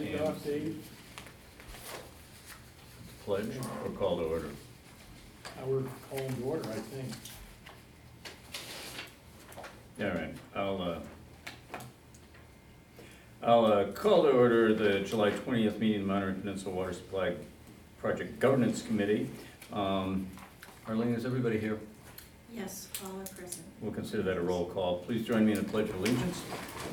Lead off, Dave. Pledge or call to order? We're calling to order, I think. All right, I'll call to order the July 20th meeting of the Monterey Peninsula Water Supply Project Governance Committee. Arlene, is everybody here? Yes, all are present. We'll consider that a roll call. Please join me in a pledge of allegiance.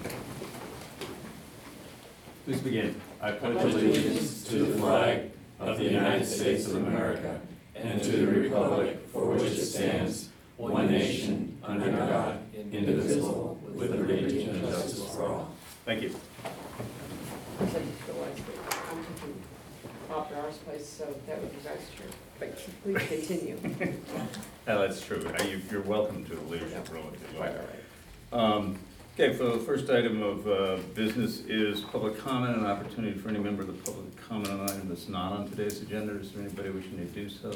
Please begin. I pledge allegiance to the flag of the United States of America and to the republic for which it stands, one nation, under God, indivisible, with liberty and justice for all. Thank you. I'm thinking Bob Brower's place, so that would be vice chair. But please continue. That's true. You're welcome to a leadership role if you like. All right. Okay, so the first item of business is public comment, an opportunity for any member of the public to comment on an item that's not on today's agenda. Is there anybody wishing to do so?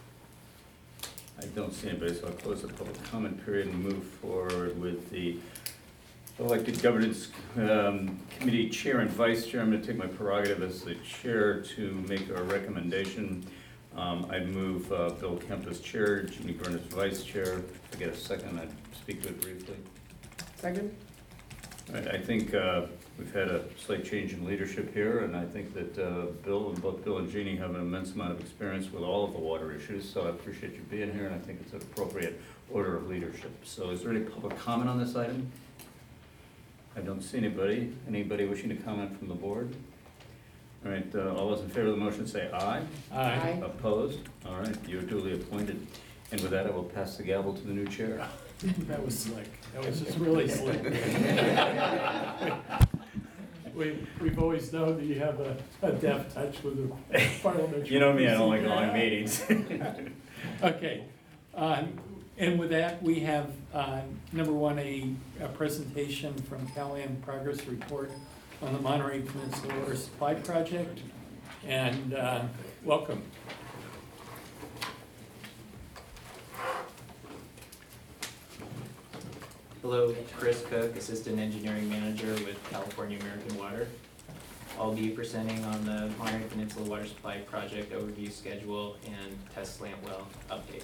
I don't see anybody, so I'll close the public comment period and move forward with the elected governance committee chair and vice chair. I'm going to take my prerogative as the chair to make a recommendation. I'd move Bill Kemp as chair, Jeannie Byrne as vice chair. If I get a second, I'd speak to it briefly. Second? I think we've had a slight change in leadership here, and I think that both Bill and Jeannie have an immense amount of experience with all of the water issues, so I appreciate you being here, and I think it's an appropriate order of leadership. So is there any public comment on this item? I don't see anybody. Anybody wishing to comment from the board? All right, all those in favor of the motion say aye. Aye. Opposed? All right, you're duly appointed. And with that, I will pass the gavel to the new chair. That was slick. That was just really slick. We've always known that you have a deft touch with the parliamentary. You know me, I don't like long meetings. Okay, and with that, we have, number one, a presentation from CalAm Progress Report on the Monterey Peninsula Water Supply Project, and welcome. Hello, Chris Cook, Assistant Engineering Manager with California American Water. I'll be presenting on the Monterey Peninsula Water Supply Project overview schedule and test slant well update.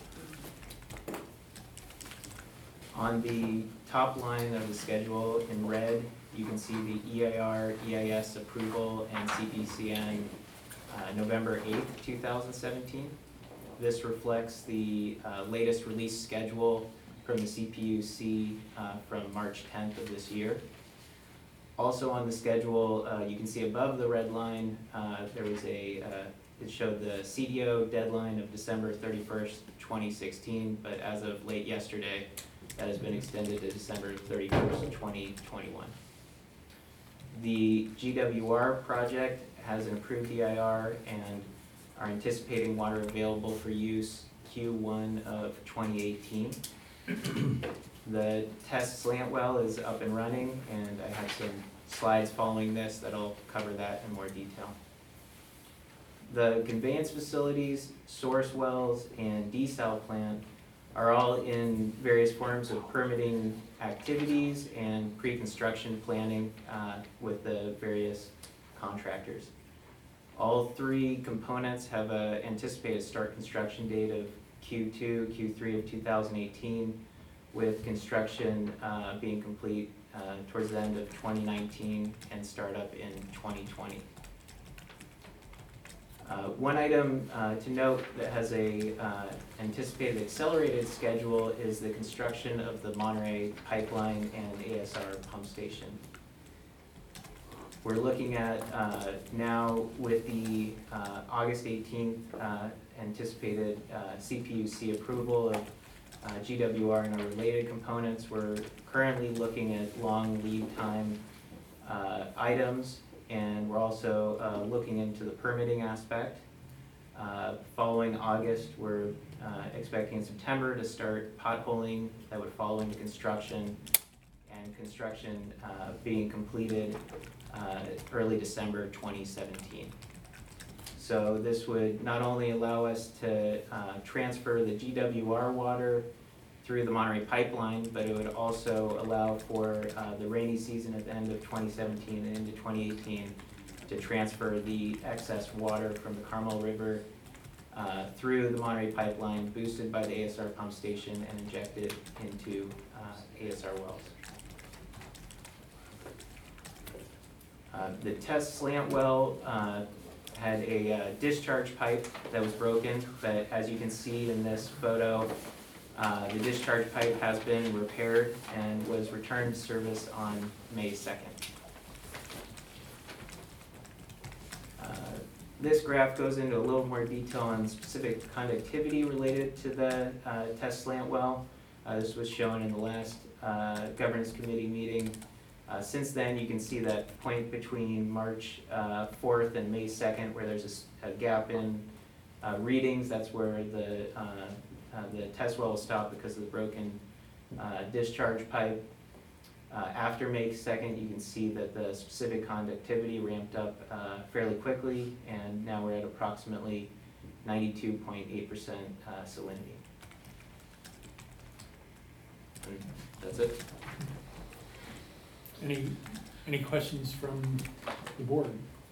On the top line of the schedule in red, you can see the EIR, EIS approval, and CPCN November 8th, 2017. This reflects the latest release schedule from the CPUC from March 10th of this year. Also on the schedule, you can see above the red line, there was it showed the CDO deadline of December 31st, 2016, but as of late yesterday, that has been extended to December 31st, 2021. The GWR project has an approved EIR and are anticipating water available for use Q1 of 2018. The test slant well is up and running, and I have some slides following this that'll cover that in more detail. The conveyance facilities, source wells, and desal plant are all in various forms of permitting activities and pre-construction planning with the various contractors. All three components have an anticipated start construction date of Q2, Q3 of 2018, with construction being complete towards the end of 2019 and start up in 2020. One item to note that has a anticipated accelerated schedule is the construction of the Monterey pipeline and ASR pump station. We're looking at now with the August 18th anticipated CPUC approval of GWR and our related components. We're currently looking at long lead time items, and we're also looking into the permitting aspect. Following August, we're expecting in September to start potholing that would follow into construction, and construction being completed early December 2017. So this would not only allow us to transfer the GWR water through the Monterey pipeline, but it would also allow for the rainy season at the end of 2017 and into 2018 to transfer the excess water from the Carmel River through the Monterey pipeline, boosted by the ASR pump station, and inject it into ASR wells. The test slant well had a discharge pipe that was broken, but as you can see in this photo, the discharge pipe has been repaired and was returned to service on May 2nd. This graph goes into a little more detail on specific conductivity related to the test slant well. This was shown in the last governance committee meeting. Since then, you can see that point between March 4th and May 2nd where there's a gap in readings. That's where the test well was stopped because of the broken discharge pipe. After May 2nd, you can see that the specific conductivity ramped up fairly quickly, and now we're at approximately 92.8% salinity. And that's it. Any questions from the board?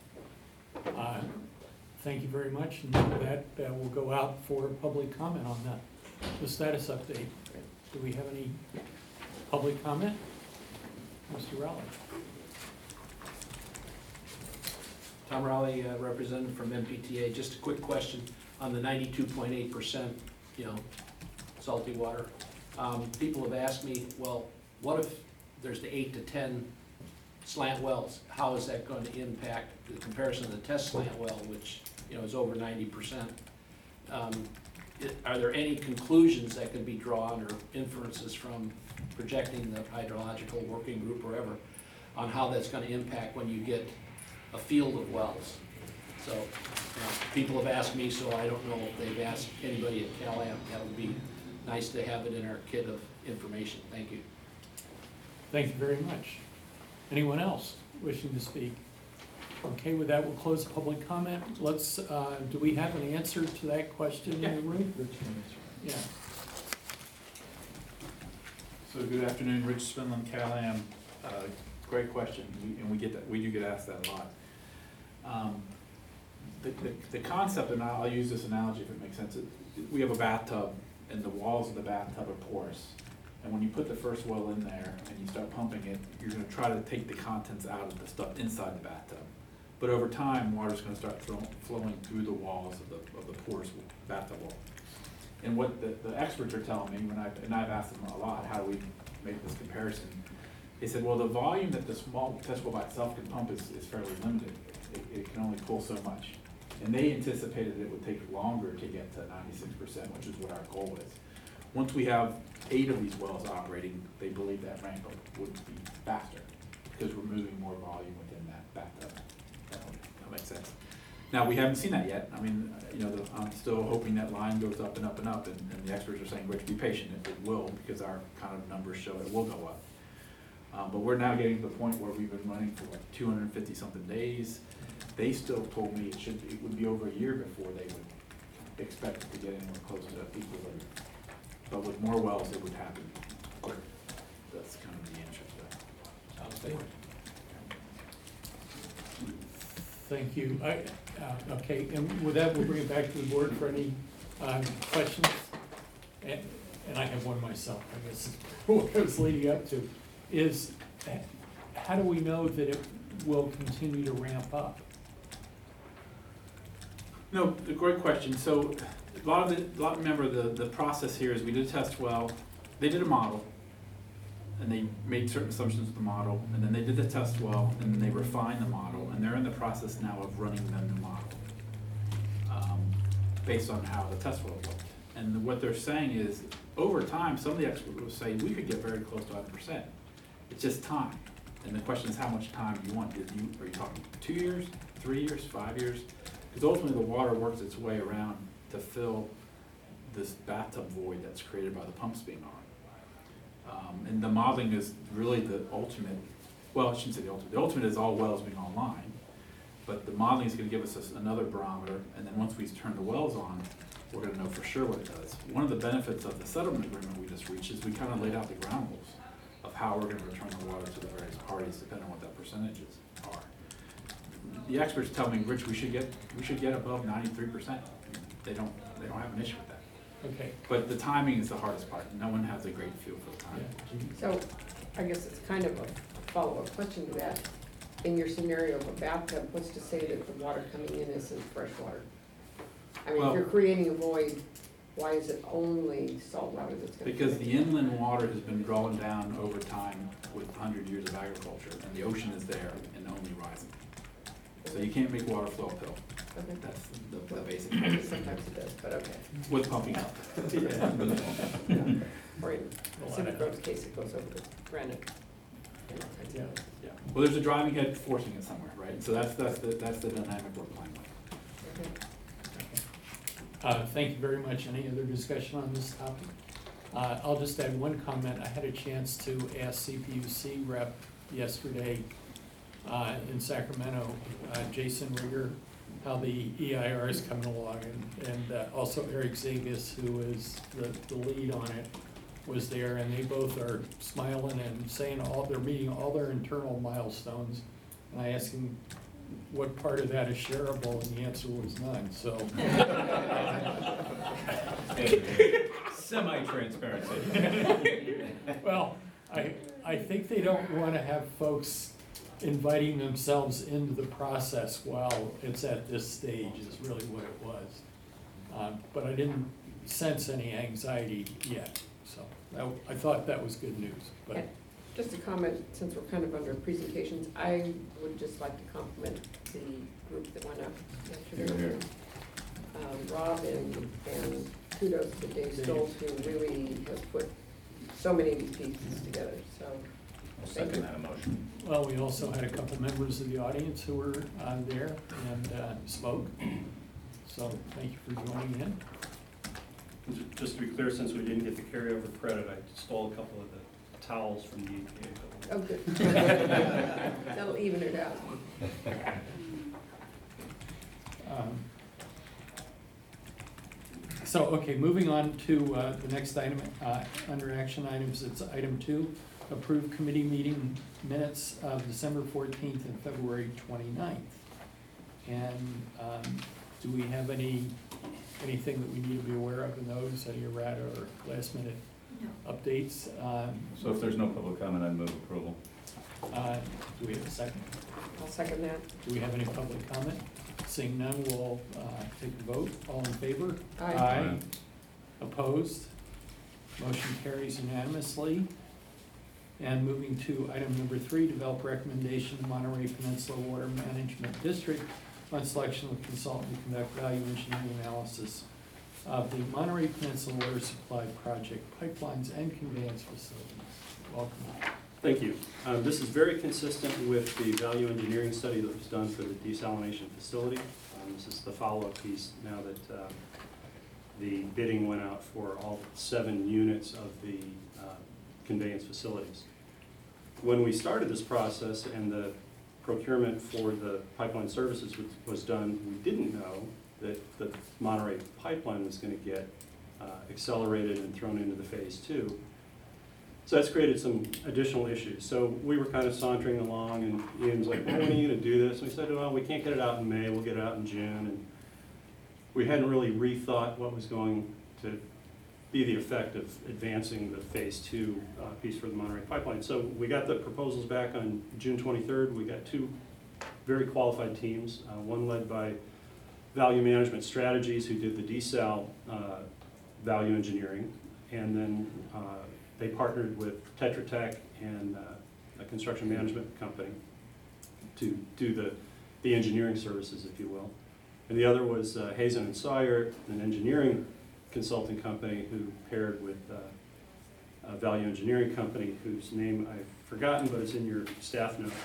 Thank you very much, and with that, we'll go out for public comment on the status update. Do we have any public comment? Mr. Rowley. Tom Rowley, representative from MPTA. Just a quick question on the 92.8%, salty water. People have asked me, well, what if there's the 8 to 10 slant wells? How is that going to impact the comparison to the test slant well, which is over 90%? Are there any conclusions that can be drawn or inferences from projecting the hydrological working group or whatever on how that's going to impact when you get a field of wells? So people have asked me, so I don't know if they've asked anybody at CalAmp. That would be nice to have it in our kit of information. Thank you. Thank you very much. Anyone else wishing to speak? Okay, with that, we'll close public comment. Let's, do we have an answer to that question in the room? Yeah. So good afternoon, Rich Spindlin, CalAmp. Great question, and we do get asked that a lot. The concept, and I'll use this analogy if it makes sense. We have a bathtub, and the walls of the bathtub are porous. And when you put the first well in there and you start pumping it, you're going to try to take the contents out of the stuff inside the bathtub. But over time, water's going to start flowing through the walls of the porous bathtub wall. And what the experts are telling me, and I've asked them a lot, how do we make this comparison? They said, well, the volume that the small test well by itself can pump is fairly limited. It can only pull so much. And they anticipated it would take longer to get to 96%, which is what our goal is. Once we have 8 of these wells operating, they believe that ramp up would be faster because we're moving more volume within that bathtub. That makes sense. Now, we haven't seen that yet. I mean, I'm still hoping that line goes up and up and up, and the experts are saying, Rich, be patient. It will, because our kind of numbers show it will go up. But we're now getting to the point where we've been running for like 250 something days. They still told me it would be over a year before they would expect it to get anywhere close to equilibrium. But with more wells, it would happen quicker. That's kind of the answer to that. Thank you. Okay, and with that, we'll bring it back to the board for any questions. And I have one myself, I guess, what I was leading up to, is how do we know that it will continue to ramp up? No, a great question. So remember the process here is we did a test well, they did a model, and they made certain assumptions with the model, and then they did the test well, and then they refined the model, and they're in the process now of running the new model based on how the test well looked. And what they're saying is, over time, some of the experts will say we could get very close to 100%. It's just time. And the question is, how much time do you want? Are you talking 2 years, 3 years, 5 years? Because ultimately the water works its way around to fill this bathtub void that's created by the pumps being on. And the modeling is really the ultimate, well, I shouldn't say the ultimate. The ultimate is all wells being online, but the modeling is going to give us another barometer, and then once we turn the wells on, we're going to know for sure what it does. One of the benefits of the settlement agreement we just reached is we kind of laid out the ground rules of how we're going to return the water to the various parties, depending on what that percentages are. the experts tell me, Rich, we should get above 93%. They don't have an issue with that. Okay. But the timing is the hardest part. No one has a great feel for the timing. So I guess it's kind of a follow-up question to that. In your scenario of a bathtub, what's to say that the water coming in isn't fresh water? I mean, if Well- you're creating a void, why is it only salt water that's gonna? Because the inland water has been drawn down over time with 100 years of agriculture, and the ocean is there and only rising. So you can't make water flow uphill. Okay. That's the basic, I guess sometimes it does, but okay. with pumping up. Or in Pacific Road's case, it goes over the granite. and all kinds of Yeah. things. Yeah. Well, there's a driving head forcing it somewhere, right? So that's the dynamic we're playing with. Okay. Thank you very much. Any other discussion on this topic? I'll just add one comment. I had a chance to ask CPUC rep yesterday in Sacramento, Jason Rigger, how the EIR is coming along, and also Eric Zagas, who is the lead on it, was there, and they both are smiling and saying they're meeting all their internal milestones. And I asked him what part of that is shareable, and the answer was none, so. Semi-transparency. Well, I think they don't want to have folks inviting themselves into the process while it's at this stage is really what it was. But I didn't sense any anxiety yet, so I thought that was good news, but. And just a comment, since we're kind of under presentations, I would just like to compliment the group that went up yesterday. Rob and kudos to Dave Stoltz, who really has put so many of these pieces together, so. I'll thank second you. that motion. Well, we also had a couple members of the audience who were there and spoke, so thank you for joining in. Just to be clear, since we didn't get the carryover credit, I stole a couple of the towels from the EPA. Oh, good. That'll even it out. So, okay, moving on to the next item, under action items, it's item 2, approve committee meeting minutes of December 14th and February 29th. And do we have anything that we need to be aware of in those, any errata or last minute No. updates? So if there's no public comment, I move approval. Do we have a second? I'll second that. Do we have any public comment? Seeing none, we'll take a vote. All in favor? Aye. Opposed? Motion carries unanimously. And moving to item number 3, develop recommendation to Monterey Peninsula Water Management District on selection of consultant to conduct value engineering analysis of the Monterey Peninsula Water Supply Project pipelines and conveyance facilities. Welcome. Thank you. This is very consistent with the value engineering study that was done for the desalination facility. This is the follow-up piece now that the bidding went out for all 7 units of the conveyance facilities. When we started this process and the procurement for the pipeline services was done, we didn't know that the Monterey pipeline was going to get accelerated and thrown into the phase 2. So that's created some additional issues. So we were kind of sauntering along, and Ian's like, well, when are you going to do this? And we said, well, we can't get it out in May, we'll get it out in June. And we hadn't really rethought what was going to be the effect of advancing the phase 2 piece for the Monterey pipeline. So we got the proposals back on June 23rd. We got 2 very qualified teams, one led by Value Management Strategies, who did the desal value engineering, and then they partnered with Tetra Tech and a construction management company to do the engineering services, if you will. And the other was Hazen and Sawyer, an engineering consulting company who paired with a value engineering company whose name I've forgotten, but it's in your staff note,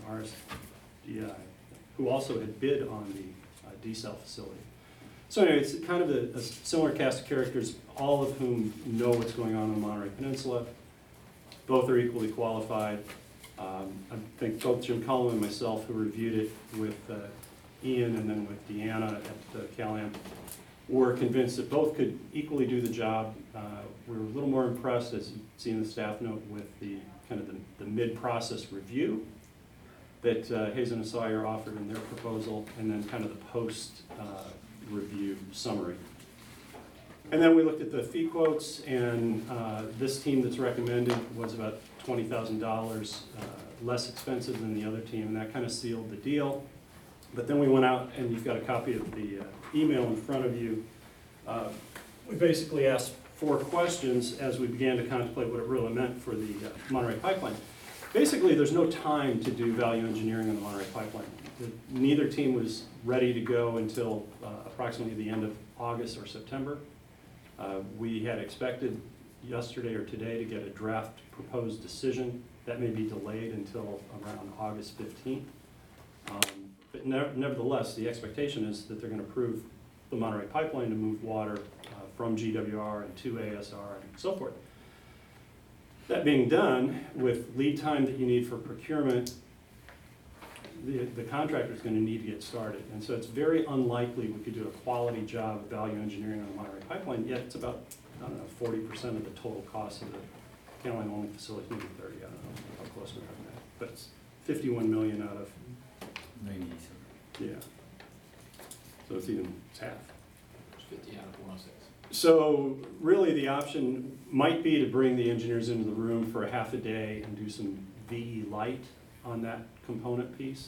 RSDI, who also had bid on the desal facility. So anyway, it's kind of a similar cast of characters, all of whom know what's going on the Monterey Peninsula. Both are equally qualified. I think both Jim Cullum and myself, who reviewed it with Ian and then with Deanna at CalAm, were convinced that both could equally do the job. We were a little more impressed, as you see in the staff note, with the kind of the mid-process review. that Hazen and Sawyer offered in their proposal, and then kind of the post-review summary. And then we looked at the fee quotes, and this team that's recommended was about $20,000 less expensive than the other team, and that kind of sealed the deal. But then we went out, and you've got a copy of the email in front of you. We basically asked 4 questions as we began to contemplate what it really meant for the Monterey Pipeline. Basically, there's no time to do value engineering on the Monterey Pipeline. Neither team was ready to go until approximately the end of August or September. We had expected yesterday or today to get a draft proposed decision. That may be delayed until around August 15th. But nevertheless, the expectation is that they're going to approve the Monterey Pipeline to move water from GWR and to ASR and so forth. That being done, with lead time that you need for procurement, the contractor's going to need to get started. And so it's very unlikely we could do a quality job of value engineering on the Monterey Pipeline, yet it's about, I don't know, 40% of the total cost of the Caroline only facility, maybe 30, I don't know how close we are to that. But it's 51 million out of, 90. yeah. So it's half. It's 50 out of 106. So really the option might be to bring the engineers into the room for a half a day and do some VE light on that component piece.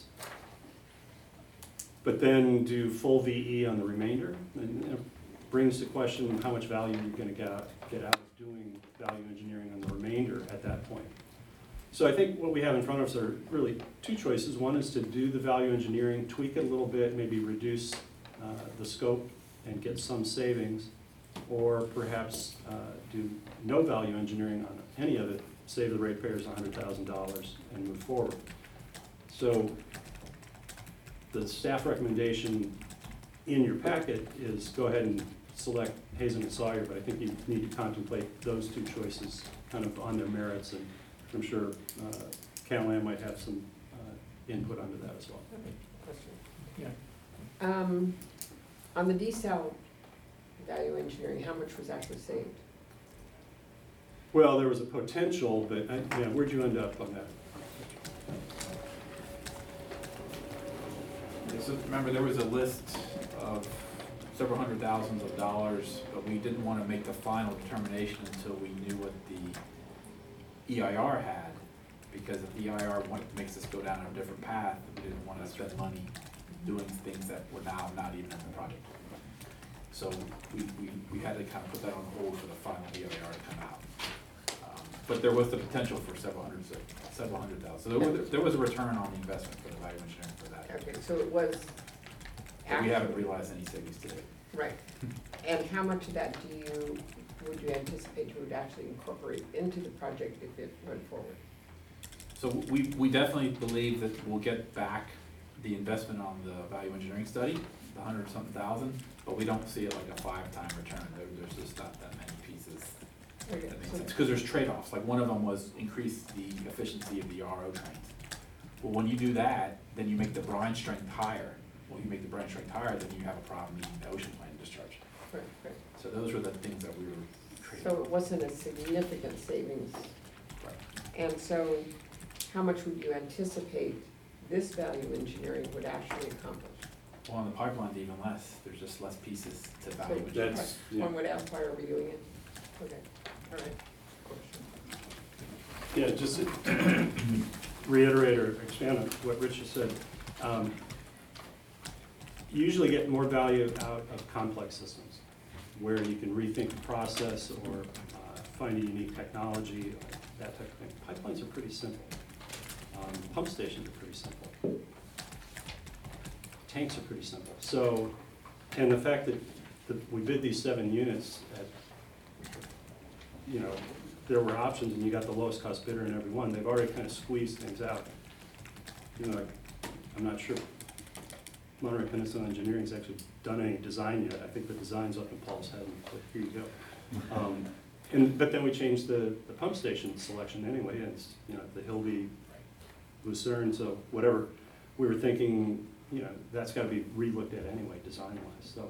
But then do full VE on the remainder. And it brings the question how much value you're going to get out of doing value engineering on the remainder at that point. So I think what we have in front of us are really 2 choices. One is to do the value engineering, tweak it a little bit, maybe reduce the scope and get some savings, or perhaps do no value engineering on any of it, save the ratepayers $100,000 and move forward. So the staff recommendation in your packet is go ahead and select Hazen and Sawyer, but I think you need to contemplate those 2 choices kind of on their merits, and I'm sure Cal-Am might have some input onto that as well. Okay, question. Yeah. On the desal value engineering, how much was actually saved? Well, there was a potential, but yeah, where'd you end up on that? Yeah, so remember, there was a list of several hundred thousands of dollars, but we didn't want to make the final determination until we knew what the EIR had, because if the EIR makes us go down a different path, we didn't want to spend money doing things that were now not even in the project. So we had to kind of put that on hold for the final EIR to come out. But there was the potential for several hundred thousand. So there was a return on the investment for the value engineering for that. Okay, so it was But we haven't realized any savings today. right. And how much of that would you anticipate you would actually incorporate into the project if it went forward? So we definitely believe that we'll get back the investment on the value engineering study, the 100-something thousand, but we don't see it like a 5-time return. There's just not that many pieces Okay, that make so- sense. Because there's trade-offs. Like one of them was increase the efficiency of the RO trains. Well, when you do that, then you make the brine strength higher. Well, you make the brine strength higher, then you have a problem meeting the ocean plane discharge. Right, right. So those were the things that we were trading. So it wasn't a significant savings. Right. And so how much would you anticipate this value engineering would actually accomplish? Well, on the pipeline, even less. There's just less pieces to value So- engineering. That's, yeah. On what else, why are we doing it? Okay, all right. Yeah, just to reiterate or expand on what Rich has said. You usually get more value out of complex systems, where you can rethink the process or find a unique technology, or that type of thing. Pipelines are pretty simple. Pump stations are pretty simple. Tanks are pretty simple. So, and the fact that we bid these 7 units at, you know, there were options and you got the lowest cost bidder in every one, they've already kind of squeezed things out. You know, I'm not sure Monterey Peninsula Engineering's actually done any design yet. I think the design's up in Paul's head, and like, here you go. But then we changed the pump station selection anyway, and it's, you know, the Hilby, Lucerne, so whatever we were thinking, you know, that's got to be re-looked at anyway, design-wise. So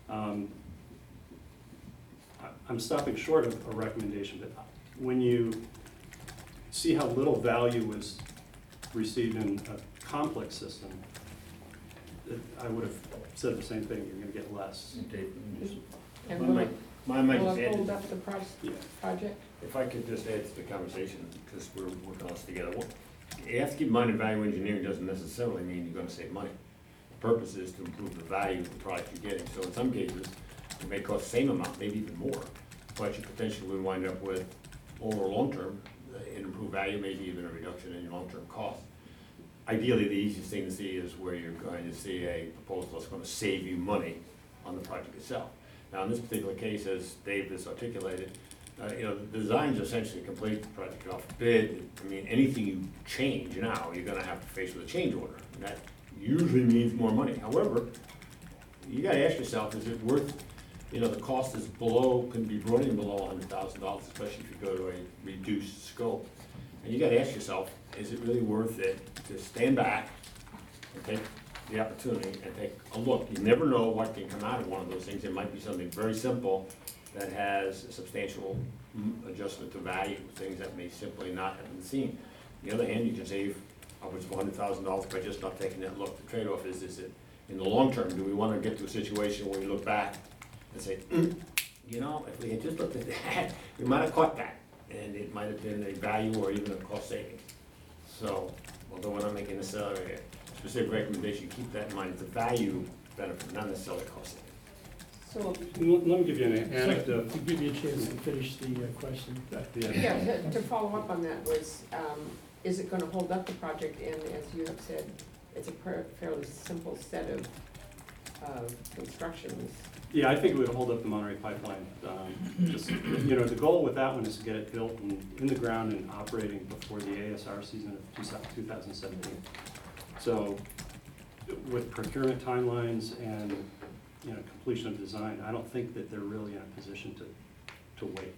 I'm stopping short of a recommendation, but when you see how little value was received in a complex system, I would have said the same thing, you're gonna get less. And I will might- it, I might will just it add, hold to- up the Yeah. project? if I could just add to the conversation, because we're working on this together. You have to keep in mind that value engineering doesn't necessarily mean you're gonna save money. The purpose is to improve the value of the product you're getting. So in some cases, it may cost the same amount, maybe even more, but you potentially would wind up with, over long-term, an improved value, maybe even a reduction in your long-term cost. Ideally, the easiest thing to see is where you're going to see a proposal that's gonna save you money on the project itself. Now, in this particular case, as Dave has articulated, the design's essentially complete, the project off bid. I mean, anything you change now, you're gonna have to face with a change order. And that usually means more money. However, you gotta ask yourself, is it worth, the cost is below, can be running below $100,000, especially if you go to a reduced scope. And you gotta ask yourself, is it really worth it to stand back and take the opportunity and take a look? You never know what can come out of one of those things. It might be something very simple that has a substantial adjustment to value, things that may simply not have been seen. On the other hand, you can save upwards of $100,000 by just not taking that look. The trade-off is it, in the long term, do we want to get to a situation where we look back and say, if we had just looked at that, we might have caught that, and it might have been a value or even a cost savings. So, although we're not making necessarily a specific recommendation, keep that in mind, it's a value benefit, not necessarily a cost savings. So, Let me give you an anecdote. To give you a chance to finish the question. yeah, to follow up on that was, is it gonna hold up the project? And as you have said, it's a fairly simple set of constructions. Yeah, I think it would hold up the Monterey pipeline. The goal with that one is to get it built and in the ground and operating before the ASR season of 2017. So with procurement timelines and, completion of design, I don't think that they're really in a position to wait.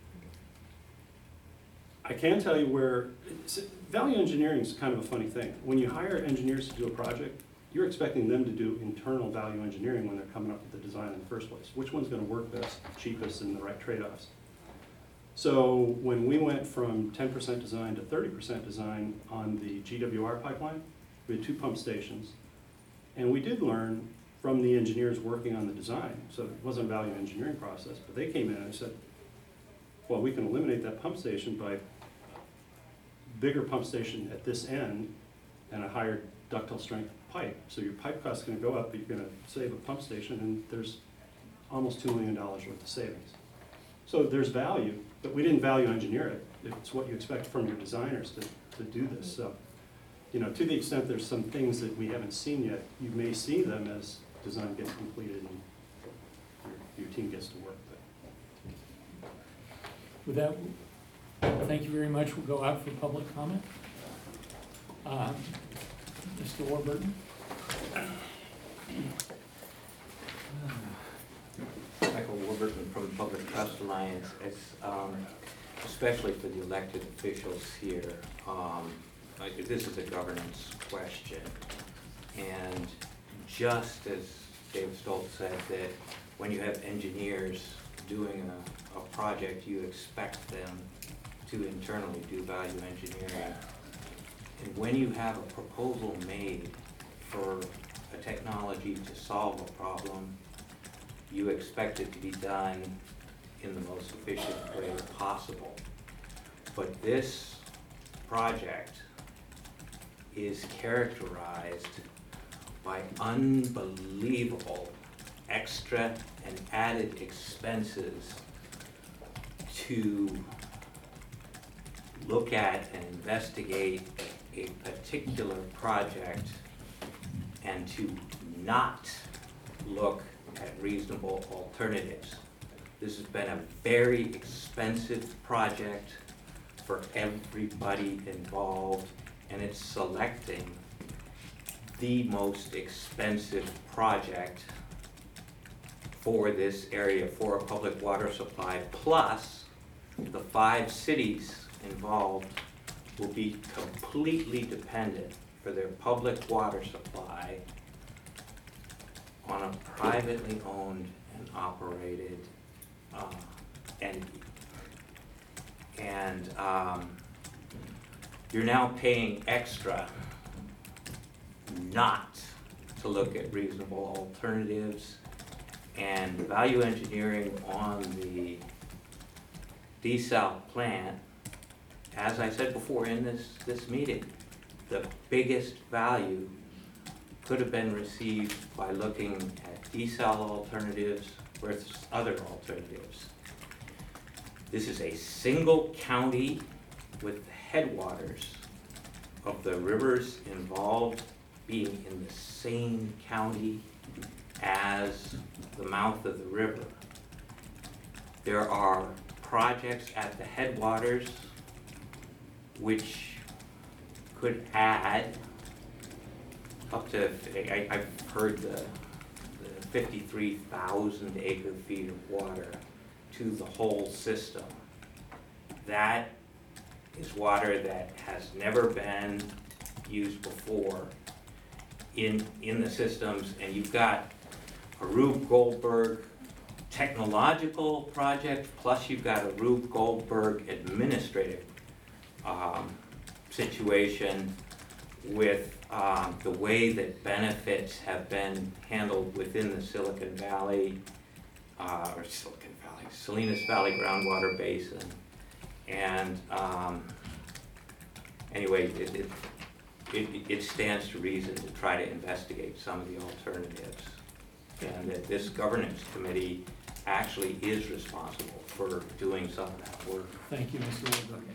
I can tell you where, value engineering is kind of a funny thing. When you hire engineers to do a project, you're expecting them to do internal value engineering when they're coming up with the design in the first place. Which one's gonna work best, cheapest, and the right trade-offs? So when we went from 10% design to 30% design on the GWR pipeline, we had 2 pump stations. And we did learn from the engineers working on the design, so it wasn't a value engineering process, but they came in and said, well, we can eliminate that pump station by bigger pump station at this end and a higher ductile strength pipe. So your pipe cost is gonna go up, but you're gonna save a pump station, and there's almost $2 million worth of savings. So there's value, but we didn't value engineer it. It's what you expect from your designers to do this. So, to the extent there's some things that we haven't seen yet, you may see them as design gets completed and your team gets to work. With that, thank you very much. We'll go out for public comment. Mr. Warburton? Michael Warburton from the Public Trust Alliance. It's, especially for the elected officials here, this is a governance question. And just as Dave Stoltz said, that when you have engineers doing a project, you expect them to internally do value engineering. And when you have a proposal made for a technology to solve a problem, you expect it to be done in the most efficient way possible. But this project is characterized by unbelievable extra and added expenses to look at and investigate a particular project and to not look at reasonable alternatives. This has been a very expensive project for everybody involved, and it's selecting the most expensive project for this area for a public water supply, plus the 5 cities involved will be completely dependent for their public water supply on a privately owned and operated entity. And you're now paying extra not to look at reasonable alternatives. And the value engineering on the desal plant, as I said before in this meeting, the biggest value could have been received by looking at desal alternatives versus other alternatives. This is a single county with the headwaters of the rivers involved being in the same county as the mouth of the river. There are projects at the headwaters which could add up to, I've heard the 53,000 acre feet of water to the whole system. That is water that has never been used before in the systems, and you've got a Rube Goldberg technological project, plus you've got a Rube Goldberg administrative situation with the way that benefits have been handled within the Silicon Valley, Salinas Valley groundwater basin. And anyway, it stands to reason to try to investigate some of the alternatives. And that this governance committee actually is responsible for doing some of that work. Thank you, Mr. Woodburn.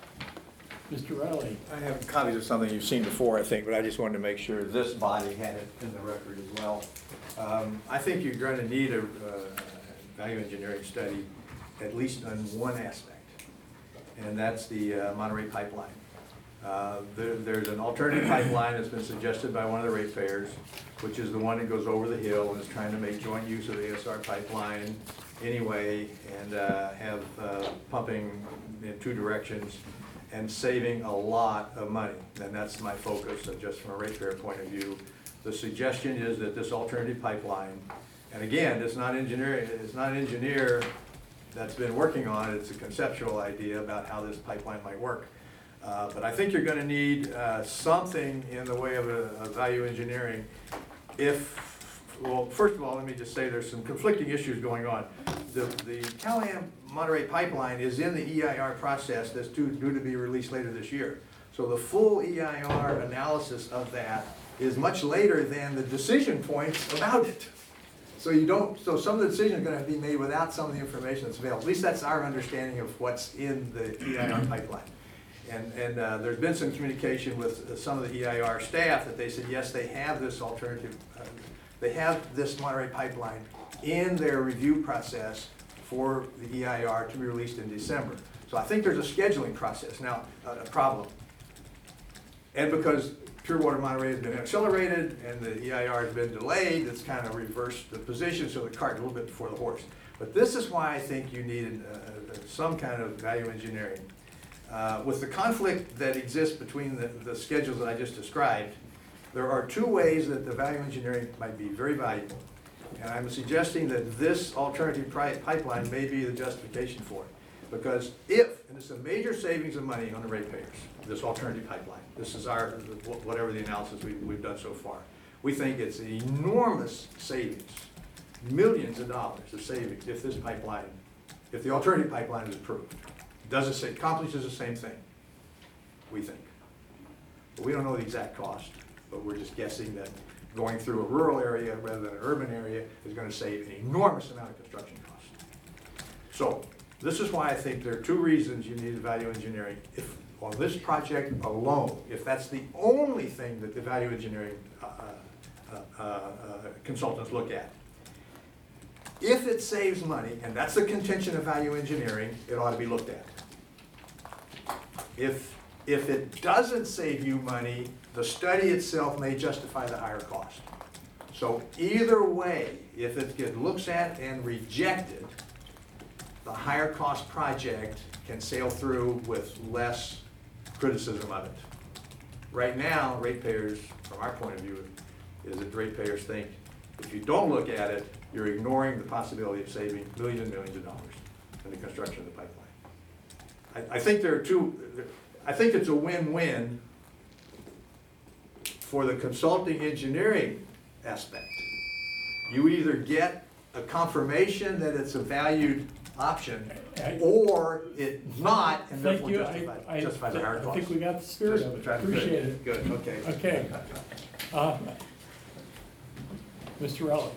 Mr. Riley? I have copies of something you've seen before, I think, but I just wanted to make sure this body had it in the record as well. I think you're going to need a value engineering study, at least on one aspect, and that's the Monterey pipeline. There's an alternative pipeline that's been suggested by one of the ratepayers, which is the one that goes over the hill and is trying to make joint use of the ASR pipeline anyway, and have pumping in two directions and saving a lot of money. And that's my focus, just from a ratepayer point of view. The suggestion is that this alternative pipeline, and again, it's not an engineer that's been working on it, it's a conceptual idea about how this pipeline might work. But I think you're going to need something in the way of a value engineering well, first of all, let me just say there's some conflicting issues going on. The Cal-Am Monterey pipeline is in the EIR process that's due to be released later this year. So the full EIR analysis of that is much later than the decision points about it. So some of the decisions are going to be made without some of the information that's available. At least that's our understanding of what's in the EIR pipeline. And there's been some communication with some of the EIR staff that they said, yes, they have this alternative, they have this Monterey pipeline in their review process for the EIR to be released in December. So I think there's a scheduling process now, a problem. And because Pure Water Monterey has been accelerated and the EIR has been delayed, it's kind of reversed the position, so the cart a little bit before the horse. But this is why I think you needed some kind of value engineering. With the conflict that exists between the schedules that I just described, there are two ways that the value engineering might be very valuable. And I'm suggesting that this alternative pipeline may be the justification for it. Because and it's a major savings of money on the ratepayers, this alternative pipeline. This is whatever the analysis we've done so far. We think it's an enormous savings, millions of dollars of savings if the alternative pipeline is approved. Accomplishes the same thing, we think. But we don't know the exact cost, but we're just guessing that going through a rural area rather than an urban area is going to save an enormous amount of construction costs. So this is why I think there are two reasons you need value engineering. If on this project alone, if that's the only thing that the value engineering consultants look at, if it saves money, and that's the contention of value engineering, it ought to be looked at. If it doesn't save you money, the study itself may justify the higher cost. So either way, if it looks at and rejected, the higher cost project can sail through with less criticism of it. Right now, ratepayers, from our point of view, is that ratepayers think if you don't look at it, you're ignoring the possibility of saving millions and millions of dollars in the construction of the pipeline. I think there are I think it's a win-win for the consulting engineering aspect. You either get a confirmation that it's a valued option, or it's not, and Thank therefore you. justifies a higher I cost. think we got the spirit Just of it. trying to- Appreciate it. Good, okay. Okay. Mr. Rowley.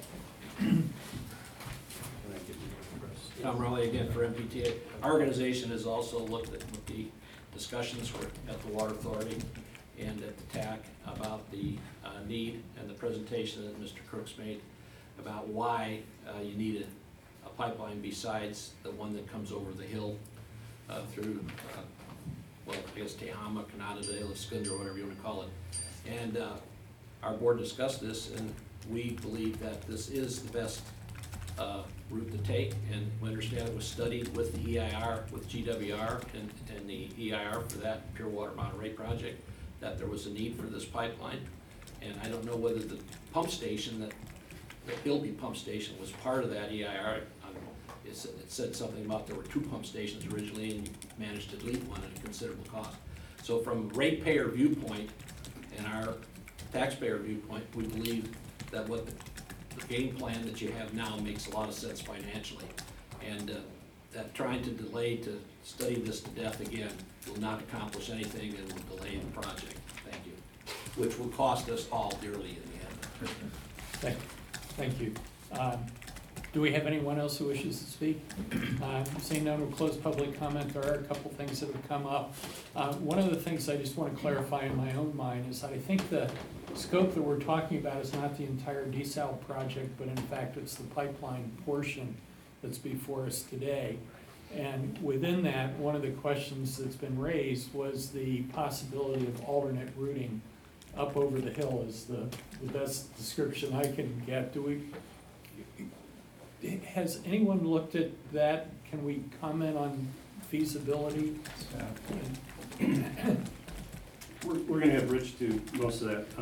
Tom Raleigh again for MPTA. Our organization has also looked at what the discussions were at the Water Authority and at the TAC about the need and the presentation that Mr. Crooks made about why you need a pipeline besides the one that comes over the hill through, well, I guess Tehama, Canada, Lascunda, whatever you want to call it. And our board discussed this, and we believe that this is the best route to take, and we understand it was studied with the EIR, with GWR and the EIR for that Pure Water Monterey project, that there was a need for this pipeline. And I don't know whether the pump station, the Hillby pump station was part of that EIR. It said something about there were 2 pump stations originally, and you managed to delete one at a considerable cost. So from a ratepayer viewpoint and our taxpayer viewpoint, we believe that what the game plan that you have now makes a lot of sense financially. And that trying to delay to study this to death again will not accomplish anything and will delay the project. Thank you. Which will cost us all dearly in the end. Thank you. Do we have anyone else who wishes to speak? Seeing none, we'll close public comment. There are a couple things that have come up. One of the things I just want to clarify in my own mind is I think the scope that we're talking about is not the entire desal project, but in fact it's the pipeline portion that's before us today. And within that, one of the questions that's been raised was the possibility of alternate routing up over the hill is the best description I can get. Has anyone looked at that? Can we comment on feasibility? We're gonna have Rich do most of that,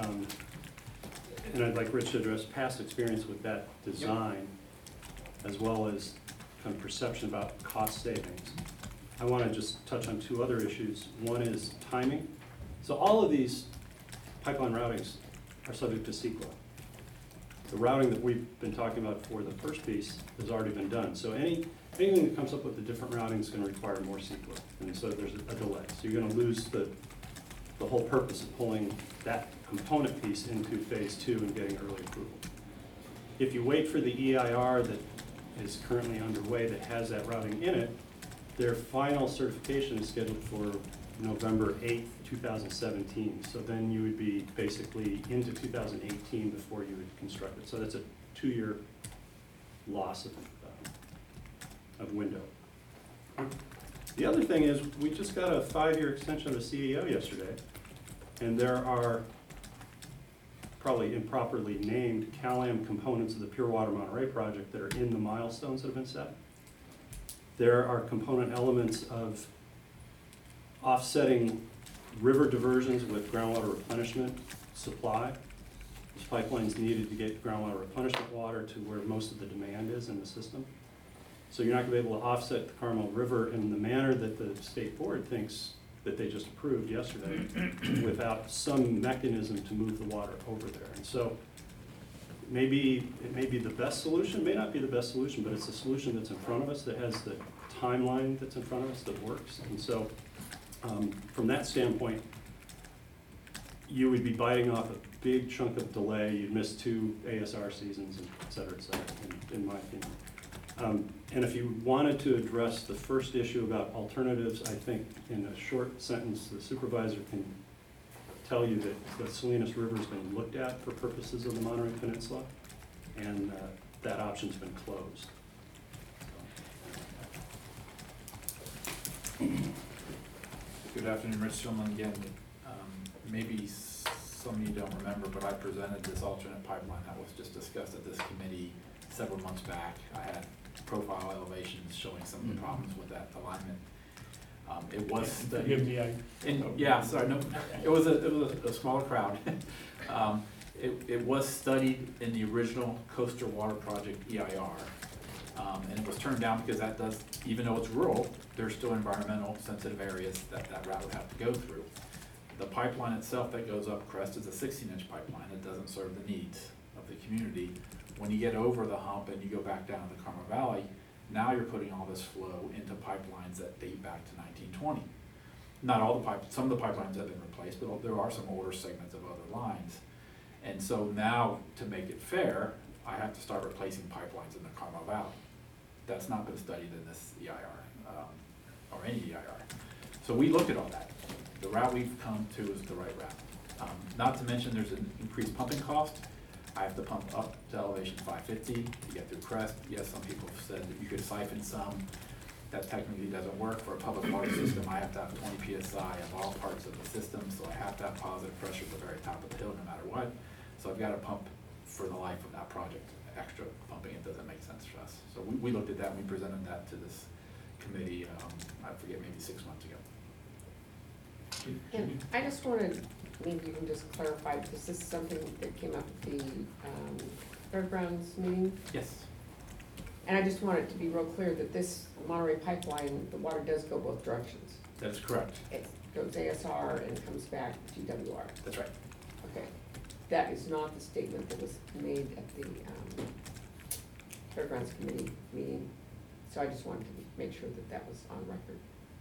and I'd like Rich to address past experience with that design, as well as kind of perception about cost savings. I wanna just touch on 2 other issues. One is timing. So all of these pipeline routings are subject to CEQA. The routing that we've been talking about for the first piece has already been done. So anything that comes up with a different routing is gonna require more CEQA, and so there's a delay. So you're gonna lose the whole purpose of pulling that component piece into phase 2 and getting early approval. If you wait for the EIR that is currently underway that has that routing in it, their final certification is scheduled for November 8th, 2017. So then you would be basically into 2018 before you would construct it. So that's a 2-year loss of window. The other thing is, we just got a 5-year extension of the CEO yesterday, and there are probably improperly named CalAm components of the Pure Water Monterey project that are in the milestones that have been set. There are component elements of offsetting river diversions with groundwater replenishment supply. This pipeline's needed to get groundwater replenishment water to where most of the demand is in the system. So you're not gonna be able to offset the Carmel River in the manner that the state board thinks that they just approved yesterday without some mechanism to move the water over there. And so it may be the best solution, may not be the best solution, but it's a solution that's in front of us that has the timeline that's in front of us that works. And so from that standpoint, you would be biting off a big chunk of delay. You'd miss 2 ASR seasons, and et cetera, in my opinion. And if you wanted to address the first issue about alternatives, I think in a short sentence, the supervisor can tell you that the Salinas River has been looked at for purposes of the Monterey Peninsula, and that option's been closed. Good afternoon, Rich Spillman again. Maybe some of you don't remember, but I presented this alternate pipeline that was just discussed at this committee several months back. I had profile elevations showing some of the problems with that alignment. It was studied. Forgive me, Yeah, sorry, no, it was a smaller crowd. It was studied in the original Coastal Water Project EIR. And it was turned down because that does, even though it's rural, there's still environmental sensitive areas that route would have to go through. The pipeline itself that goes up Crest is a 16-inch pipeline that doesn't serve the needs of the community. When you get over the hump and you go back down to the Carmel Valley, now you're putting all this flow into pipelines that date back to 1920. Not all the some of the pipelines have been replaced, but there are some older segments of other lines. And so now, to make it fair, I have to start replacing pipelines in the Carmel Valley. That's not been studied in this EIR, or any EIR. So we looked at all that. The route we've come to is the right route. Not to mention there's an increased pumping cost. I have to pump up to elevation 550 to get through Crest. Yes, some people have said that you could siphon some. That technically doesn't work for a public water system. I have to have 20 PSI of all parts of the system, so I have to have positive pressure at the very top of the hill no matter what. So I've got to pump for the life of that project. Extra pumping, it doesn't make sense for us. So we looked at that and we presented that to this committee, I forget, maybe 6 months ago. And I just wanted, maybe you can just clarify, this is something that came up at the fairgrounds meeting? Yes. And I just want it to be real clear that this Monterey pipeline, the water does go both directions. That is correct. It goes ASR and comes back GWR. That's right. Okay. That is not the statement that was made at the fairgrounds committee meeting. So I just wanted to make sure that that was on record.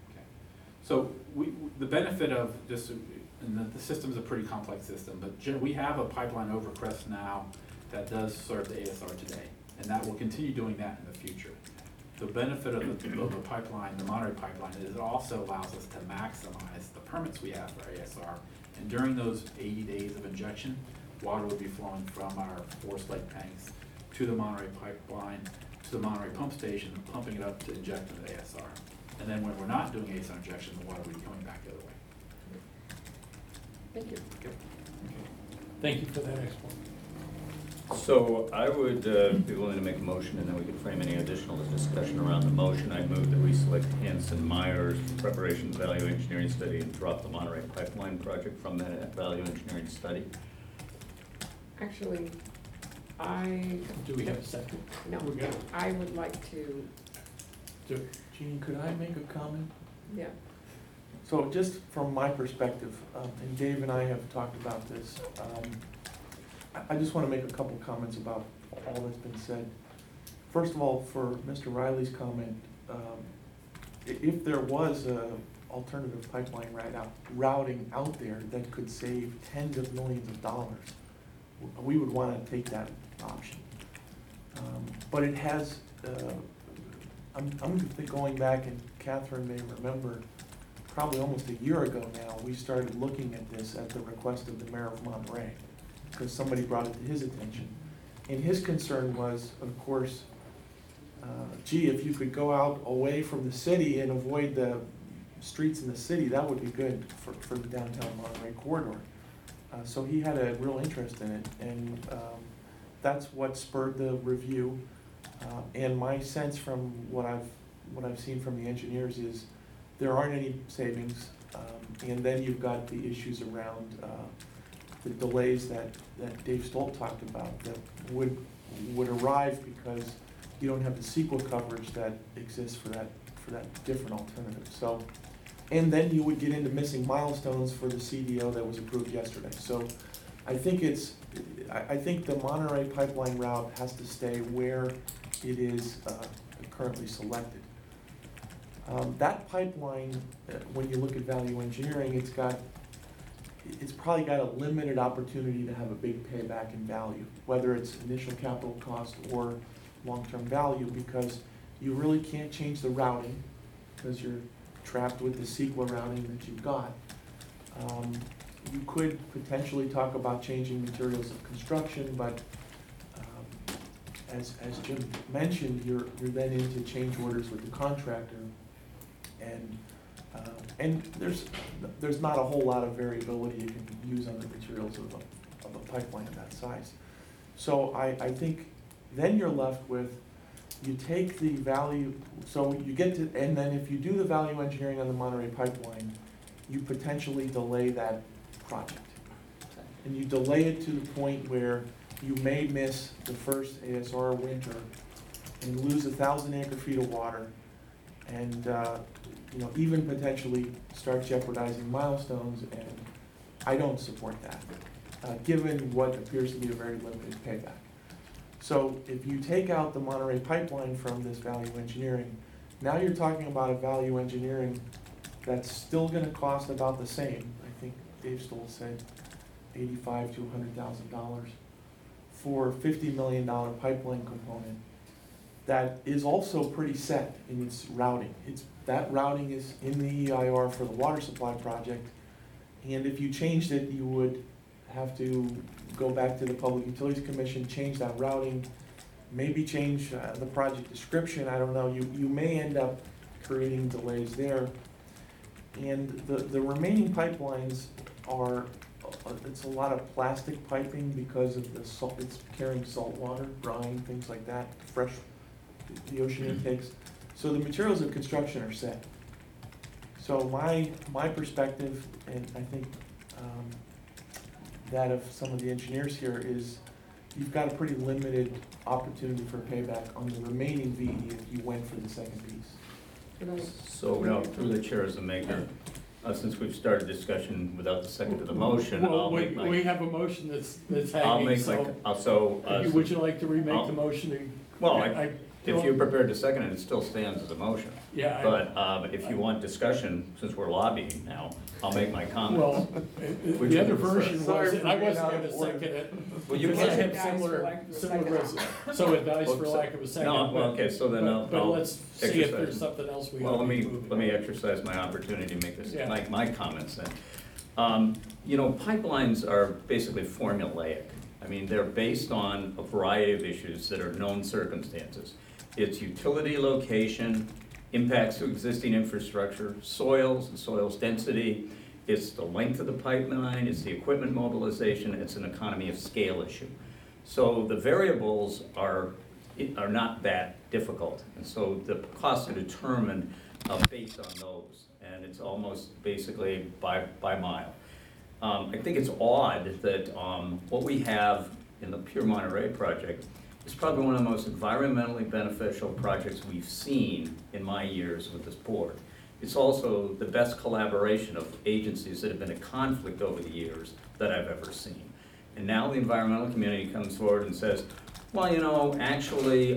So the benefit of this, and the system is a pretty complex system, but we have a pipeline over Crest now that does serve the ASR today, and that will continue doing that in the future. The benefit of the pipeline, the Monterey pipeline, is it also allows us to maximize the permits we have for ASR, and during those 80 days of injection, water will be flowing from our forest lake tanks to the Monterey pipeline, to the Monterey pump station, pumping it up to inject into ASR. And then when we're not doing ASR injection, the water will be coming back the other way. Thank you. Okay. Thank you for that explanation. So I would be willing to make a motion, and then we can frame any additional discussion around the motion. I move that we select Hanson Myers for preparation of value engineering study and drop the Monterey pipeline project from that value engineering study. Actually, Do we have a second? no, We're good. I would like to, Jean, could I make a comment? yeah, So just from my perspective, and Dave and I have talked about this, I just want to make a couple comments about all that's been said. First of all, for Mr. Riley's comment, if there was a alternative pipeline routing out there that could save tens of millions of dollars, we would want to take that option. But it has, I'm going back, and Catherine may remember, probably almost a year ago now, we started looking at this at the request of the mayor of Monterey, because somebody brought it to his attention. And his concern was, of course, gee, if you could go out away from the city and avoid the streets in the city, that would be good for the downtown Monterey corridor. So he had a real interest in it, and that's what spurred the review. And my sense from what I've seen from the engineers is there aren't any savings, and then you've got the issues around the delays that Dave Stolt talked about that would arrive because you don't have the CEQA coverage that exists for that different alternative. So, and then you would get into missing milestones for the CDO that was approved yesterday. So I think the Monterey pipeline route has to stay where it is currently selected. That pipeline, when you look at value engineering, it's probably got a limited opportunity to have a big payback in value, whether it's initial capital cost or long-term value, because you really can't change the routing because you're trapped with the CEQA routing that you've got. You could potentially talk about changing materials of construction, but as Jim mentioned, you're then into change orders with the contractor, and there's not a whole lot of variability you can use on the materials of a pipeline of that size. So I think then you're left with, you take the value, so you get to, and then if you do the value engineering on the Monterey pipeline, you potentially delay that project. And you delay it to the point where you may miss the first ASR winter and lose 1,000 acre-feet of water, and even potentially start jeopardizing milestones and I don't support that, given what appears to be a very limited payback. So if you take out the Monterey pipeline from this value engineering, now you're talking about a value engineering that's still gonna cost about the same. I think Dave Stoll said $85,000 to $100,000 for a $50 million pipeline component that is also pretty set in its routing. That routing is in the EIR for the water supply project, and if you changed it, you would have to go back to the Public Utilities Commission, change that routing, maybe change the project description, I don't know. You may end up creating delays there. And the remaining pipelines are, it's a lot of plastic piping because of the salt, it's carrying salt water, brine, things like that, fresh, the ocean intakes. So the materials of construction are set. So my perspective, and I think that of some of the engineers here, is you've got a pretty limited opportunity for payback on the remaining VE if you went for the second piece. So now, through the chair as the maker, since we've started discussion without the second to the motion, Well, I'll make my. we have a motion that's I'll hanging, make my, so, would you like to remake I'll- the motion? to- Well, I- if you're prepared to second it, it still stands as a motion. Yeah. But if you want discussion, since we're lobbying now, I'll make my comments. Well, Which the other one was version Sorry was, for I being wasn't out gonna of order. second it. Well, you because I can. have similar, so it dies for lack of a second. No, well, okay, so then But I'll let's see if there's exercise. something else we Well, want let to me, move. let me exercise my opportunity to make this, Yeah. make my comments then. You know, pipelines are basically formulaic. I mean, they're based on a variety of issues that are known circumstances. It's utility location, impacts to existing infrastructure, soils and soils density, it's the length of the pipeline, it's the equipment mobilization, it's an economy of scale issue. So the variables are not that difficult, and so the costs are determined based on those, and it's almost basically by mile. I think it's odd that what we have in the Pure Monterey project is probably one of the most environmentally beneficial projects we've seen in my years with this board. It's also the best collaboration of agencies that have been in conflict over the years that I've ever seen. And now the environmental community comes forward and says, well, you know, actually,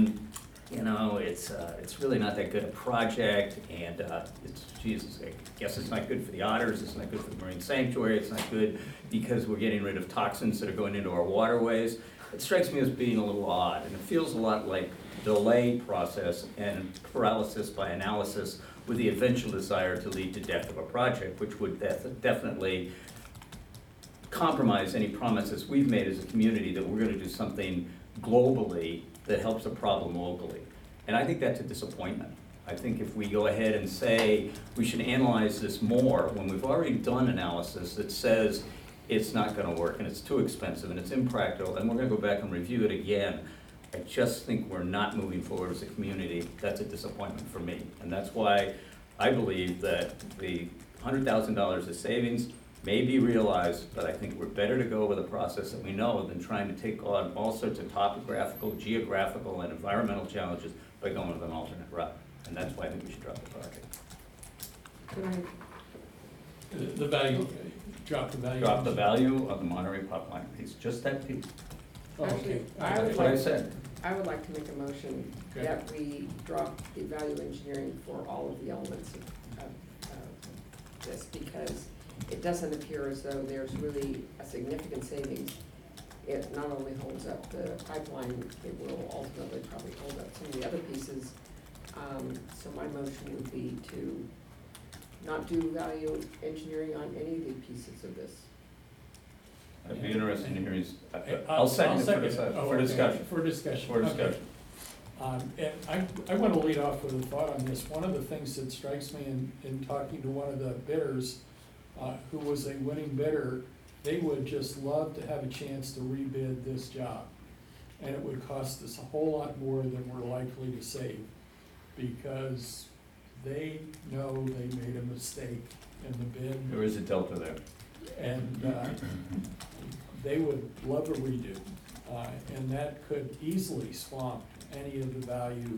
you know, it's really not that good a project, and it's, Jesus, I guess it's not good for the otters, it's not good for the marine sanctuary, it's not good because we're getting rid of toxins that are going into our waterways. It strikes me as being a little odd, and it feels a lot like delay process and paralysis by analysis with the eventual desire to lead to death of a project, which would definitely compromise any promises we've made as a community that we're gonna do something globally that helps a problem locally. And I think that's a disappointment. I think if we go ahead and say we should analyze this more, when we've already done analysis that says it's not gonna work and it's too expensive and it's impractical, and we're gonna go back and review it again, I just think we're not moving forward as a community. That's a disappointment for me. And that's why I believe that the $100,000 of savings may be realized, but I think we're better to go with a process that we know than trying to take on all sorts of topographical, geographical, and environmental challenges by going with an alternate route. And that's why I think we should drop the project. The value, drop the value. Drop the value of the Monterey pipeline piece, just that piece. Oh, okay. Actually, That's what I said. I would like to make a motion Okay. that we drop the value engineering for all of the elements of this, because it doesn't appear as though there's really a significant savings. It not only holds up the pipeline, it will ultimately probably hold up some of the other pieces. So my motion would be to not do value engineering on any of the pieces of this. I'd be interested in hearing, I'll I'll second it second it. for Oh, okay. discussion. For discussion. For Okay. discussion. And I want to lead off with a thought on this. One of the things that strikes me in talking to one of the bidders, who was a winning bidder, they would just love to have a chance to rebid this job. And it would cost us a whole lot more than we're likely to save, because they know they made a mistake in the bid. There is a delta there. And they would love a redo, and that could easily swamp any of the value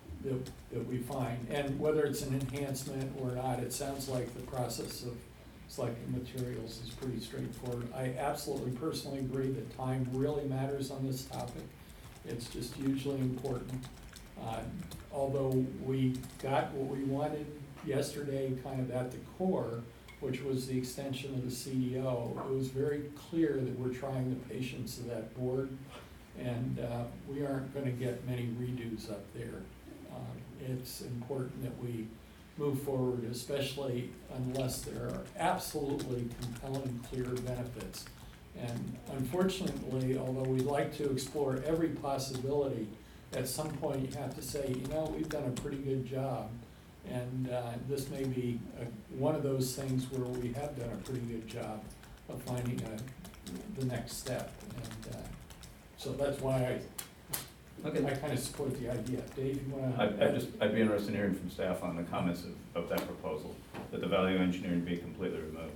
that we find. And whether it's an enhancement or not, it sounds like the process of selecting materials is pretty straightforward. I absolutely personally agree that time really matters on this topic. It's just hugely important. Although we got what we wanted yesterday kind of at the core, which was the extension of the CDO, it was very clear that we're trying the patience of that board, and we aren't gonna get many redos up there. It's important that we move forward, especially unless there are absolutely compelling, clear benefits. And unfortunately, although we'd like to explore every possibility, at some point you have to say, you know, we've done a pretty good job. And this may be one of those things where we have done a pretty good job of finding the next step. And so that's why I kind of support the idea. Dave, you wanna? I'd be interested in hearing from staff on the comments of that proposal, that the value engineering be completely removed.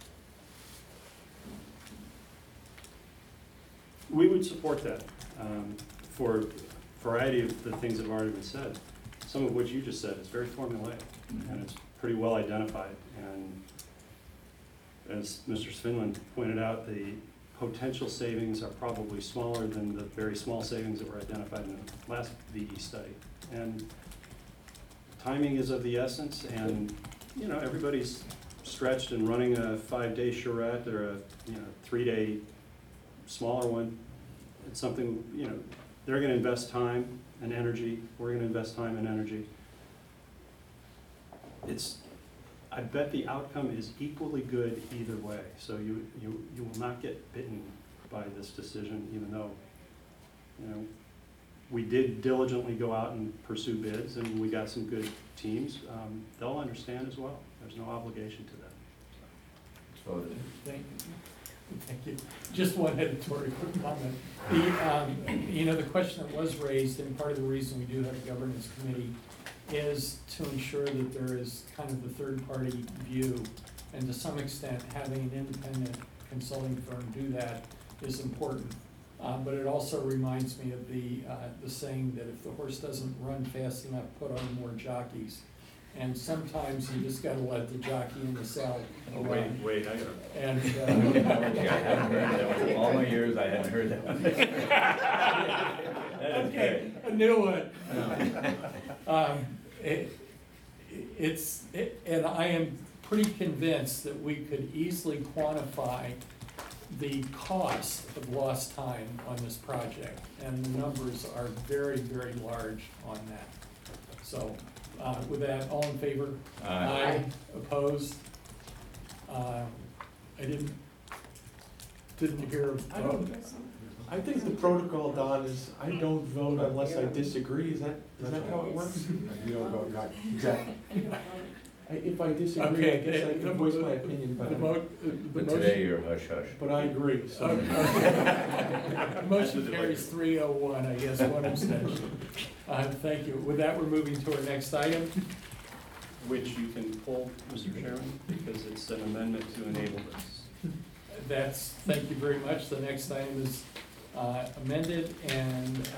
We would support that, for a variety of the things that have already been said. Some of which you just said, it's very formulaic, and it's pretty well identified. And as Mr. Svinland pointed out, the potential savings are probably smaller than the very small savings that were identified in the last VE study. And timing is of the essence, and you know, everybody's stretched and running a 5-day charrette or a 3-day smaller one. It's something, you know, they're gonna invest time and energy, we're gonna invest time and energy. I bet the outcome is equally good either way, so you will not get bitten by this decision, even though, you know, we did diligently go out and pursue bids, and we got some good teams. They'll understand as well, there's no obligation to them. So Thank you. Just one editorial quick comment. You know, the question that was raised, and part of the reason we do have a governance committee, is to ensure that there is kind of the third-party view, and to some extent, having an independent consulting firm do that is important. But it also reminds me of the saying that if the horse doesn't run fast enough, put on more jockeys. And sometimes you just gotta let the jockey in the saddle. Oh, wait, I got it. And, I hadn't heard that one. All my years, I hadn't heard that one. That is okay, great. a new one. And I am pretty convinced that we could easily quantify the cost of lost time on this project. And the numbers are very, very large on that. So, with that, all in favor? Aye. Opposed? I didn't hear. I think the protocol, Don, is I don't vote unless I disagree. Is that how it works? You don't vote, right, exactly. If I disagree, I guess I can voice my opinion, But today you're hush-hush. but I agree, so. Motion carries 301, I guess, one abstention. Thank you. With that, we're moving to our next item. Which you can pull, Mr. Chairman, because it's an amendment to enable this. Thank you very much. The next item is amended, and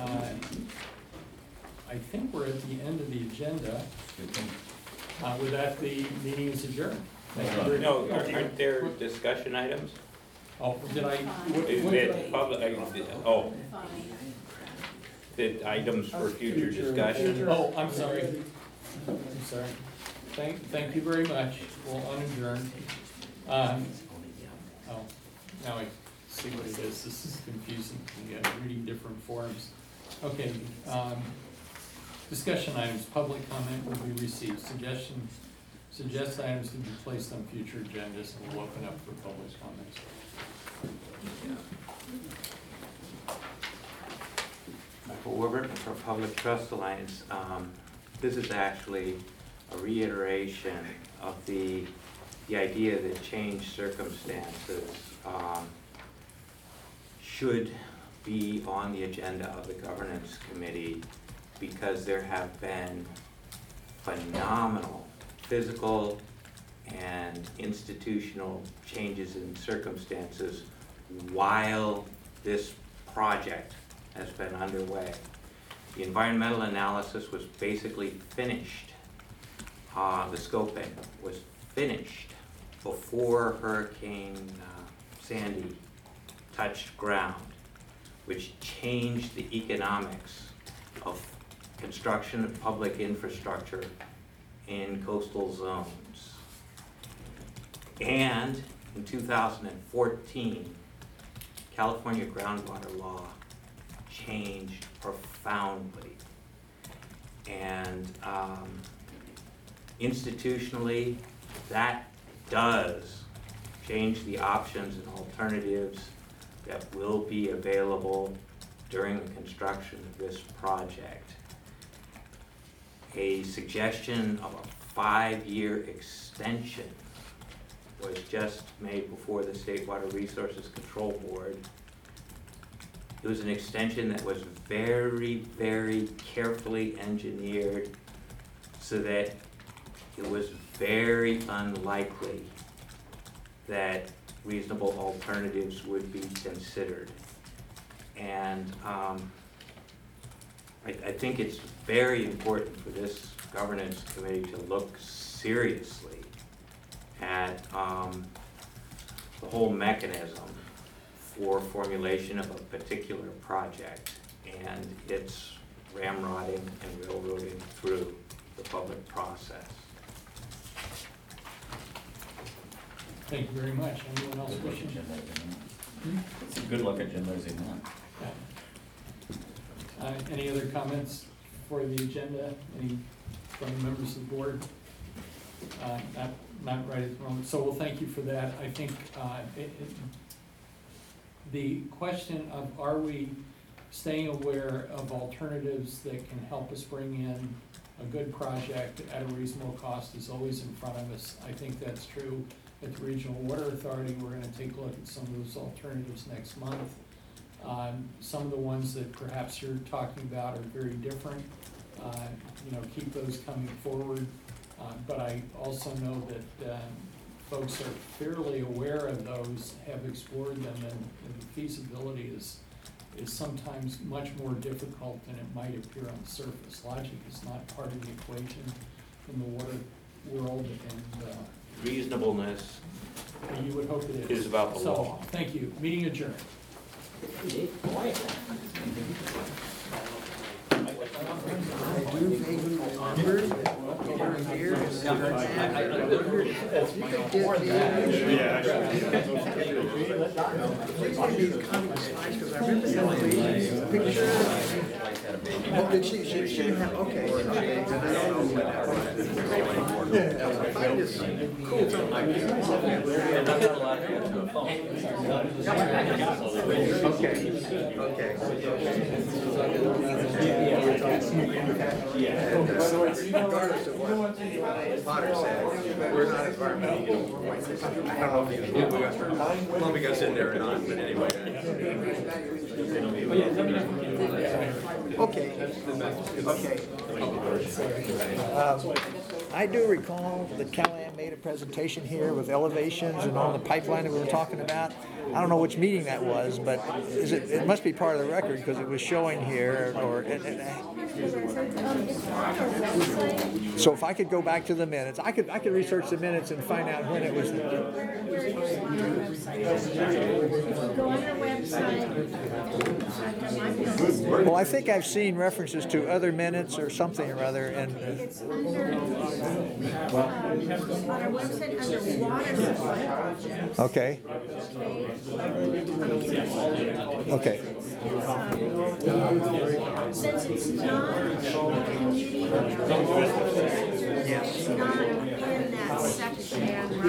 I think we're at the end of the agenda. With that, the meeting is adjourned. Thank you very No, much. aren't there discussion items? Oh, did I? Is it public, oh, Fine. the items for future discussion? Oh, I'm sorry. I'm sorry. Thank you very much. We'll unadjourn. Oh, now I see what it is. This is confusing. Reading different forms. Okay, discussion items, public comment will be received. Suggest items to be placed on future agendas, and we'll open up for public comments. Michael Warburton from Public Trust Alliance. This is actually a reiteration of the idea that changed circumstances should be on the agenda of the governance committee, because there have been phenomenal physical and institutional changes in circumstances while this project has been underway. The environmental analysis was basically finished. The scoping was finished before Hurricane Sandy touched ground, which changed the economics of construction of public infrastructure in coastal zones. And in 2014, California groundwater law changed profoundly. And institutionally, that does change the options and alternatives that will be available during the construction of this project. A suggestion of a 5-year extension was just made before the State Water Resources Control Board. It was an extension that was very, very carefully engineered so that it was very unlikely that reasonable alternatives would be considered. And I think it's very important for this governance committee to look seriously at the whole mechanism for formulation of a particular project and its ramrodding and railroading through the public process. Thank you very much. Anyone else wishing? It's a good look at Jim Lizzie, Any other comments for the agenda? Any from the members of the board? Not right at the moment. So we'll thank you for that. I think the question of are we staying aware of alternatives that can help us bring in a good project at a reasonable cost is always in front of us. I think that's true at the Regional Water Authority. We're going to take a look at some of those alternatives next month. Some of the ones that perhaps you're talking about are very different. Keep those coming forward. But I also know that folks are fairly aware of those, have explored them, and the feasibility is sometimes much more difficult than it might appear on the surface. Logic is not part of the equation in the water world, and Reasonableness you would hope it is about the law. So, thank you. Meeting adjourned. Regardless of what Potter said, we're not environmental quite this. I don't know if you lump us in there or not, but anyway. I do recall that Cal-Am made a presentation here with elevations and on the pipeline that we were talking about. I don't know which meeting that was, but it must be part of the record because it was showing here. So if I could go back to the minutes, I could research the minutes and find out when it was. Go on our website. Well, I think I've seen references to other minutes or something or other, and. It's under, on our website under water supply projects. Okay. Okay. Since it's not a community, it's not in that section,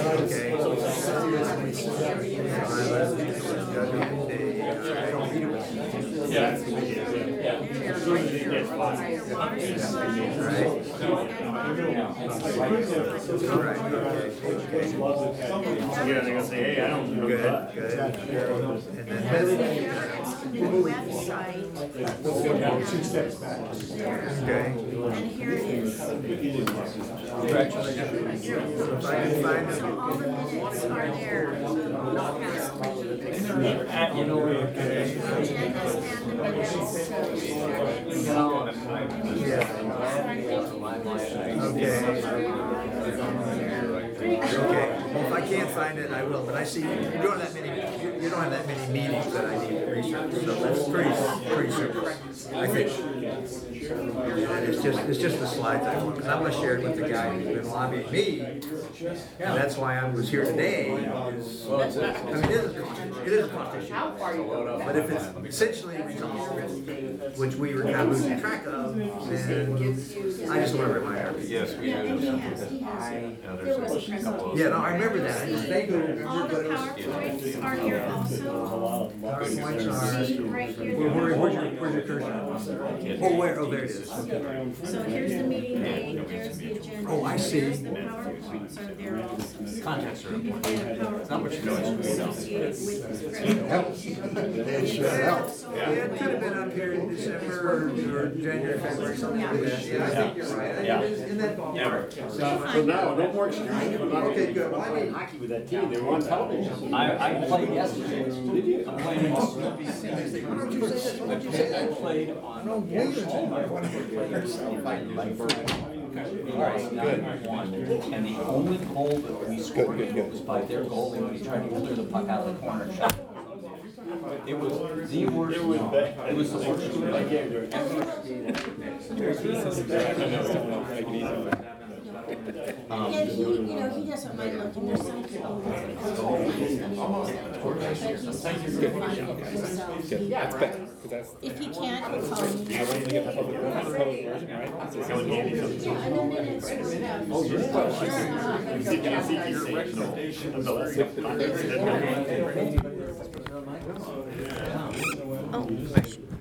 Yeah, they're gonna say, hey, I don't know that. website. And here it is. So all the minutes are there. Okay. can't find it, I will, but I see, you don't have that many meetings that I need to research, so that's pretty simple, I think. It's just the slides I want, because I'm gonna share it with the guy who's been lobbying me, and that's why I was here today, is, I mean, it is a cost issue. But if it's essentially resolved, which we were kind of losing track of, then I just want to remind everybody. Yes, we Yeah, do. and he has, there was a presentation. Yeah, no, I remember that. I just vaguely All remember, the but it was. PowerPoints are here also. PowerPoints are. See right here. Where's your cursor? Oh, where? Oh, there it is. Okay. So here's the meeting date, there's the agenda. Oh, I see. There's the PowerPoints are there also. Contacts are You can important. get a Not what you know, it's PowerPoint what you don't. associated with this presentation. Yeah, it could have been up here in December or January, February, something like that. Yeah, I think you're right. It is in that ballpark. So now, no more excuses. Okay, good. I'm playing hockey with that team, they were on television. I played yesterday. Did you? I'm playing on Why don't you say that? Why don't you say that? I played on. I don't believe it. All right, good. And the only goal that we scored was by their goalie when he tried to clear the puck out of the corner shot. It was the worst. It was the worst. And he, you know, he doesn't mind looking, there's some people who are like, oh, but he's if he can't, he'll call me. Yeah, and then it's sort of, Your recommendation. oh.